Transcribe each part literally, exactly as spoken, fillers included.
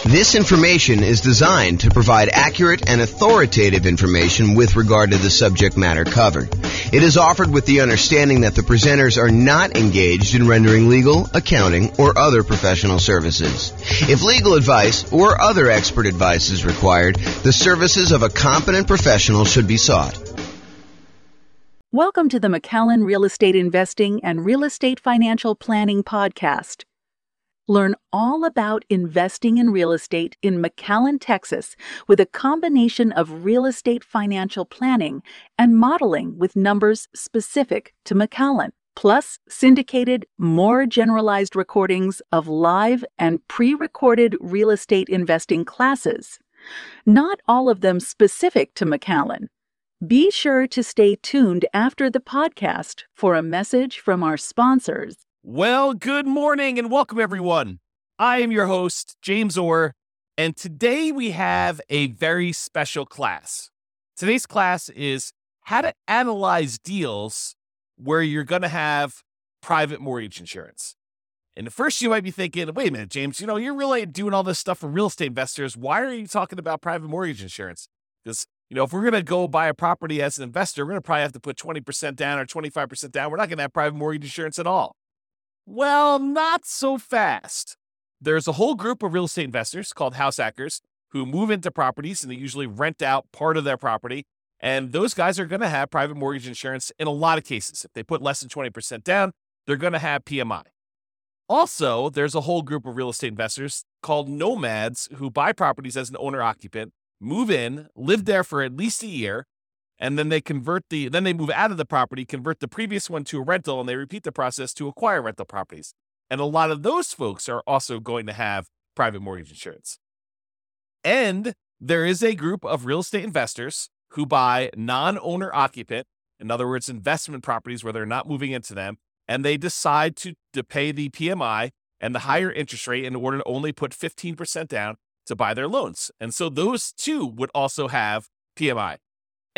This information is designed to provide accurate and authoritative information with regard to the subject matter covered. It is offered with the understanding that the presenters are not engaged in rendering legal, accounting, or other professional services. If legal advice or other expert advice is required, the services of a competent professional should be sought. Welcome to the Macallan Real Estate Investing and Real Estate Financial Planning Podcast. Learn all about investing in real estate in McAllen, Texas, with a combination of real estate financial planning and modeling with numbers specific to McAllen, plus syndicated, more generalized recordings of live and pre-recorded real estate investing classes. Not all of them specific to McAllen. Be sure to stay tuned after the podcast for a message from our sponsors. Well, good morning and welcome, everyone. I am your host, James Orr, and today we have a very special class. Today's class is how to analyze deals where you're going to have private mortgage insurance. And at first you might be thinking, wait a minute, James, you know, you're really doing all this stuff for real estate investors. Why are you talking about private mortgage insurance? Because, you know, if we're going to go buy a property as an investor, we're going to probably have to put twenty percent down or twenty-five percent down. We're not going to have private mortgage insurance at all. Well, not so fast. There's a whole group of real estate investors called house hackers who move into properties and they usually rent out part of their property. And those guys are going to have private mortgage insurance in a lot of cases. If they put less than twenty percent down, they're going to have P M I. Also, there's a whole group of real estate investors called nomads who buy properties as an owner-occupant, move in, live there for at least a year, and then they convert the, then they move out of the property, convert the previous one to a rental, and they repeat the process to acquire rental properties. And a lot of those folks are also going to have private mortgage insurance. And there is a group of real estate investors who buy non-owner occupant, in other words, investment properties where they're not moving into them, and they decide to, to pay the P M I and the higher interest rate in order to only put fifteen percent down to buy their loans. And so those two would also have P M I.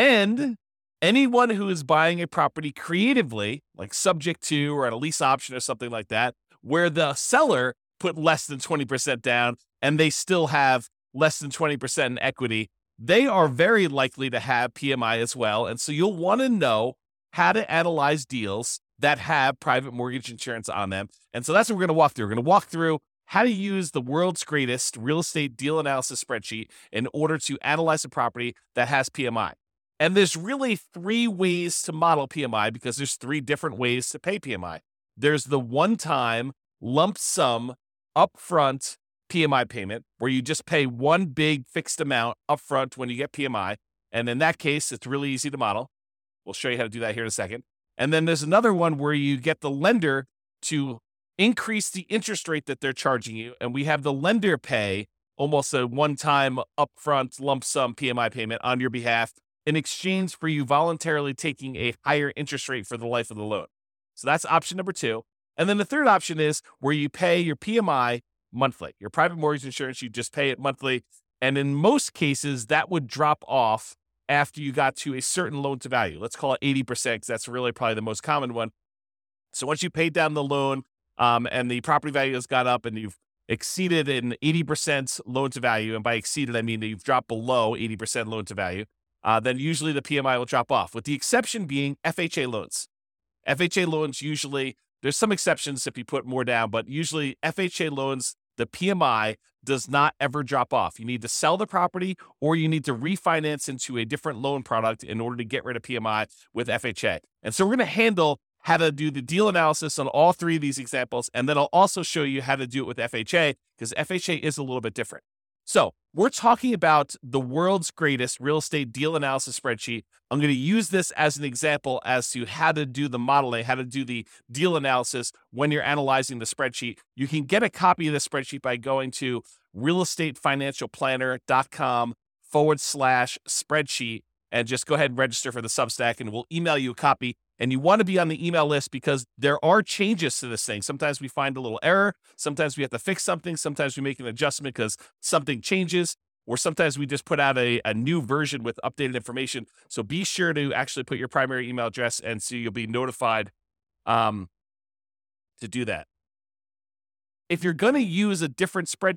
And anyone who is buying a property creatively, like subject to or at a lease option or something like that, where the seller put less than twenty percent down and they still have less than twenty percent in equity, they are very likely to have P M I as well. And so you'll want to know how to analyze deals that have private mortgage insurance on them. And so that's what we're going to walk through. We're going to walk through how to use the world's greatest real estate deal analysis spreadsheet in order to analyze a property that has P M I. And there's really three ways to model P M I because there's three different ways to pay P M I. There's the one-time lump sum upfront P M I payment where you just pay one big fixed amount upfront when you get P M I. And in that case, it's really easy to model. We'll show you how to do that here in a second. And then there's another one where you get the lender to increase the interest rate that they're charging you. And we have the lender pay almost a one-time upfront lump sum P M I payment on your behalf in exchange for you voluntarily taking a higher interest rate for the life of the loan. So that's option number two. And then the third option is where you pay your P M I monthly. Your private mortgage insurance, you just pay it monthly. And in most cases, that would drop off after you got to a certain loan to value. Let's call it eighty percent because that's really probably the most common one. So once you paid down the loan um, and the property value has gone up and you've exceeded an eighty percent loan to value, and by exceeded, I mean that you've dropped below eighty percent loan to value, Uh, then usually the P M I will drop off, with the exception being F H A loans. F H A loans usually, there's some exceptions if you put more down, but usually F H A loans, the P M I does not ever drop off. You need to sell the property or you need to refinance into a different loan product in order to get rid of P M I with F H A. And so we're going to handle how to do the deal analysis on all three of these examples, and then I'll also show you how to do it with F H A because F H A is a little bit different. So we're talking about the world's greatest real estate deal analysis spreadsheet. I'm going to use this as an example as to how to do the modeling, how to do the deal analysis when you're analyzing the spreadsheet. You can get a copy of the spreadsheet by going to realestatefinancialplanner.com forward slash spreadsheet and just go ahead and register for the Substack and we'll email you a copy. And you want to be on the email list because there are changes to this thing. Sometimes we find a little error. Sometimes we have to fix something. Sometimes we make an adjustment because something changes. Or sometimes we just put out a, a new version with updated information. So be sure to actually put your primary email address and so you'll be notified um, to do that. If you're going to use a different spreadsheet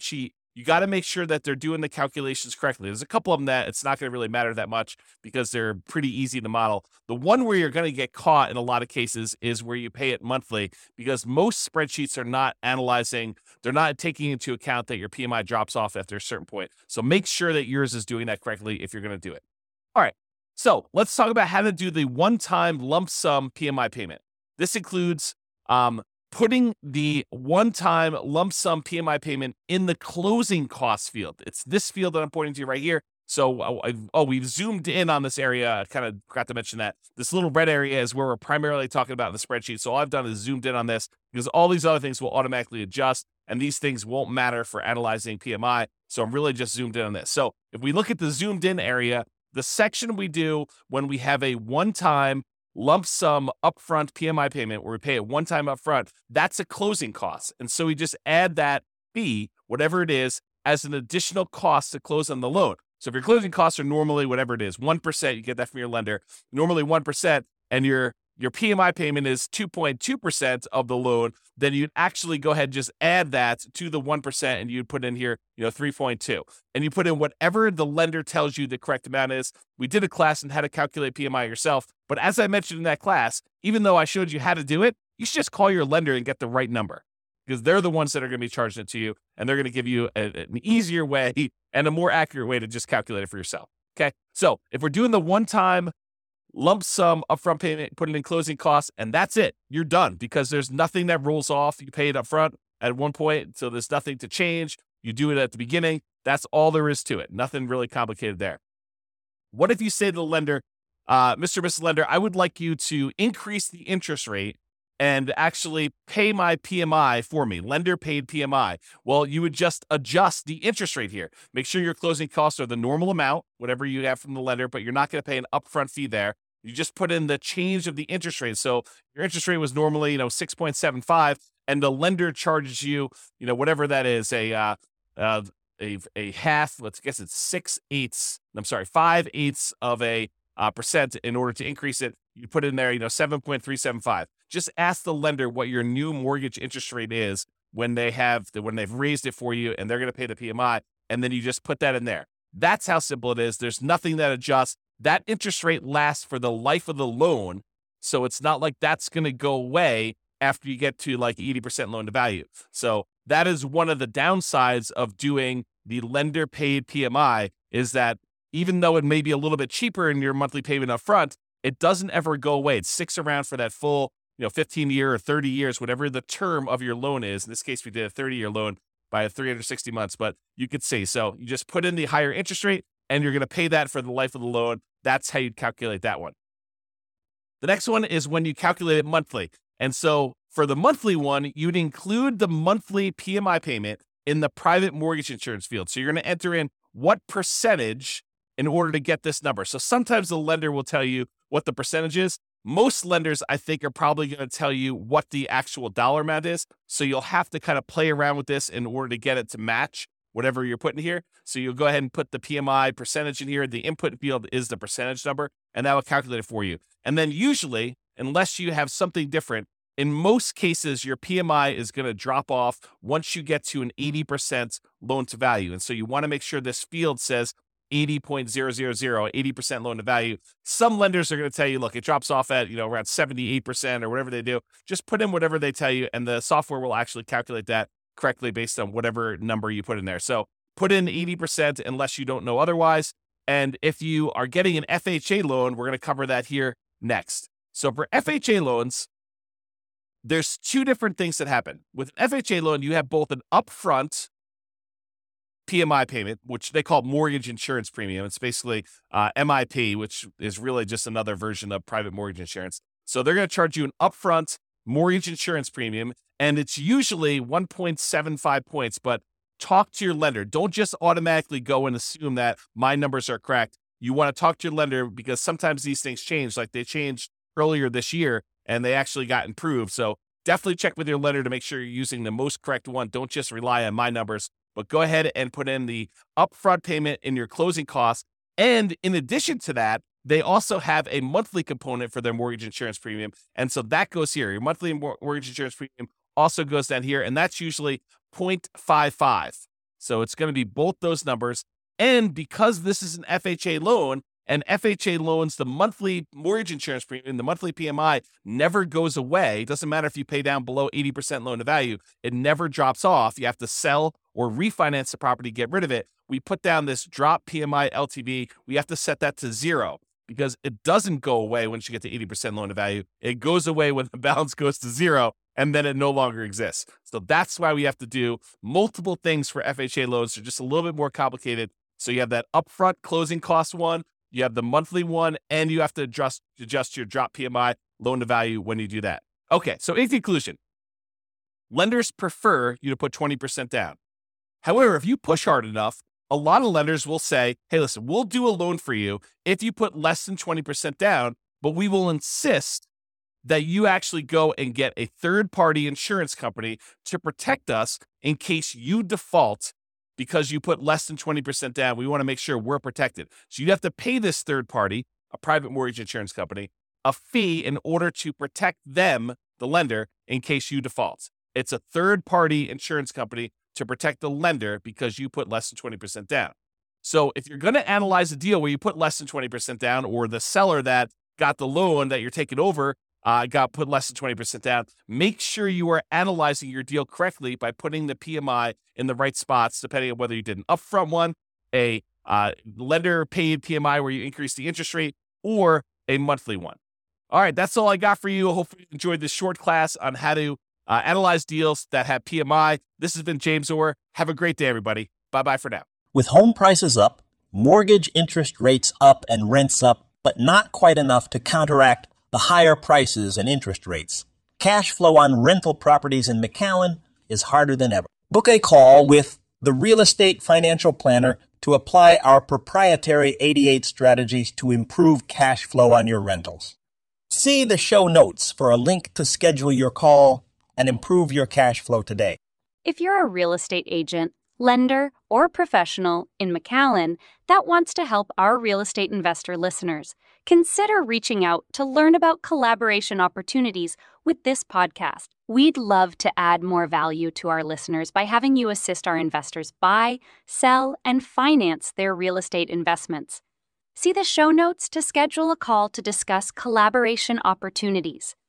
you got to make sure that they're doing the calculations correctly. There's a couple of them that it's not going to really matter that much because they're pretty easy to model. The one where you're going to get caught in a lot of cases is where you pay it monthly, because most spreadsheets are not analyzing, they're not taking into account that your P M I drops off after a certain point. So make sure that yours is doing that correctly if you're going to do it. All right. So let's talk about how to do the one-time lump sum P M I payment. This includes um, putting the one-time lump sum P M I payment in the closing costs field. It's this field that I'm pointing to right here. So, oh, I, oh we've zoomed in on this area. I kind of forgot to mention that. This little red area is where we're primarily talking about in the spreadsheet. So all I've done is zoomed in on this because all these other things will automatically adjust, and these things won't matter for analyzing P M I. So I'm really just zoomed in on this. So if we look at the zoomed in area, the section we do when we have a one-time lump sum upfront P M I payment where we pay it one time upfront, that's a closing cost. And so we just add that fee, whatever it is, as an additional cost to close on the loan. So if your closing costs are normally whatever it is, one percent, you get that from your lender, normally one percent, and your your P M I payment is two point two percent of the loan, then you'd actually go ahead and just add that to the one percent, and you'd put in here, you know, three point two. And you put in whatever the lender tells you the correct amount is. We did a class on how to calculate P M I yourself, but as I mentioned in that class, even though I showed you how to do it, you should just call your lender and get the right number, because they're the ones that are going to be charging it to you, and they're going to give you a, an easier way and a more accurate way to just calculate it for yourself. Okay, so if we're doing the one-time lump sum upfront payment, put it in closing costs, and that's it. You're done, because there's nothing that rolls off. You pay it upfront at one point, so there's nothing to change. You do it at the beginning. That's all there is to it. Nothing really complicated there. What if you say to the lender, uh, Mister or Missus Lender, I would like you to increase the interest rate and actually pay my P M I for me, lender paid P M I. Well, you would just adjust the interest rate here. Make sure your closing costs are the normal amount, whatever you have from the lender, but you're not going to pay an upfront fee there. You just put in the change of the interest rate. So your interest rate was normally, you know, six point seven five, and the lender charges you, you know, whatever that is, a uh, uh, a a half. Let's guess it's six eighths. I'm sorry, five eighths of a uh, percent in order to increase it. You put in there, you know, seven point three seven five. Just ask the lender what your new mortgage interest rate is when they have the, when they've raised it for you, and they're going to pay the P M I, and then you just put that in there. That's how simple it is. There's nothing that adjusts. That interest rate lasts for the life of the loan, so it's not like that's going to go away after you get to like eighty percent loan to value. So that is one of the downsides of doing the lender paid P M I, is that even though it may be a little bit cheaper in your monthly payment up front, it doesn't ever go away. It sticks around for that full, you know, fifteen year or thirty years, whatever the term of your loan is. In this case, we did a thirty year loan by three hundred sixty months, but you could say, so you just put in the higher interest rate and you're going to pay that for the life of the loan. That's how you'd calculate that one. The next one is when you calculate it monthly. And so for the monthly one, you'd include the monthly P M I payment in the private mortgage insurance field. So you're going to enter in what percentage in order to get this number. So sometimes the lender will tell you what the percentage is. Most lenders, I think, are probably going to tell you what the actual dollar amount is. So you'll have to kind of play around with this in order to get it to match whatever you're putting here. So you'll go ahead and put the P M I percentage in here. The input field is the percentage number, and that will calculate it for you. And then usually, unless you have something different, in most cases, your P M I is going to drop off once you get to an eighty percent loan to value. And so you want to make sure this field says eighty point zero zero zero, eighty percent loan to value. Some lenders are going to tell you, look, it drops off at, you know, around seventy-eight percent or whatever they do. Just put in whatever they tell you, and the software will actually calculate that correctly based on whatever number you put in there. So put in eighty percent unless you don't know otherwise. And if you are getting an F H A loan, we're going to cover that here next. So for F H A loans, there's two different things that happen. With an F H A loan, you have both an upfront P M I payment, which they call mortgage insurance premium. It's basically uh, M I P, which is really just another version of private mortgage insurance. So they're going to charge you an upfront mortgage insurance premium, and it's usually one point seven five points, but talk to your lender. Don't just automatically go and assume that my numbers are correct. You want to talk to your lender, because sometimes these things change, like they changed earlier this year and they actually got improved. So definitely check with your lender to make sure you're using the most correct one. Don't just rely on my numbers, but go ahead and put in the upfront payment in your closing costs. And in addition to that, they also have a monthly component for their mortgage insurance premium. And so that goes here. Your monthly mortgage insurance premium also goes down here, and that's usually zero point five five. So it's going to be both those numbers. And because this is an F H A loan, and F H A loans, the monthly mortgage insurance premium, the monthly P M I never goes away. It doesn't matter if you pay down below eighty percent loan to value. It never drops off. You have to sell or refinance the property, get rid of it. We put down this drop P M I L T V. We have to set that to zero because it doesn't go away once you get to eighty percent loan to value. It goes away when the balance goes to zero, and then it no longer exists. So that's why we have to do multiple things for F H A loans. They're just a little bit more complicated. So you have that upfront closing cost one, you have the monthly one, and you have to adjust, adjust your drop P M I loan to value when you do that. Okay, so in conclusion, lenders prefer you to put twenty percent down. However, if you push hard enough, a lot of lenders will say, hey, listen, we'll do a loan for you if you put less than twenty percent down, but we will insist that you actually go and get a third-party insurance company to protect us in case you default because you put less than twenty percent down. We want to make sure we're protected. So you'd have to pay this third party, a private mortgage insurance company, a fee in order to protect them, the lender, in case you default. It's a third-party insurance company to protect the lender because you put less than twenty percent down. So if you're going to analyze a deal where you put less than twenty percent down, or the seller that got the loan that you're taking over uh, got put less than twenty percent down, make sure you are analyzing your deal correctly by putting the P M I in the right spots, depending on whether you did an upfront one, a uh, lender paid P M I where you increase the interest rate, or a monthly one. All right, that's all I got for you. Hopefully you enjoyed this short class on how to uh, analyze deals that have P M I. This has been James Orr. Have a great day, everybody. Bye-bye for now. With home prices up, mortgage interest rates up, and rents up, but not quite enough to counteract the higher prices and interest rates, cash flow on rental properties in McAllen is harder than ever. Book a call with the Real Estate Financial Planner to apply our proprietary eighty-eight strategies to improve cash flow on your rentals. See the show notes for a link to schedule your call and improve your cash flow today. If you're a real estate agent, lender, or professional in McAllen that wants to help our real estate investor listeners, consider reaching out to learn about collaboration opportunities with this podcast. We'd love to add more value to our listeners by having you assist our investors buy, sell, and finance their real estate investments. See the show notes to schedule a call to discuss collaboration opportunities.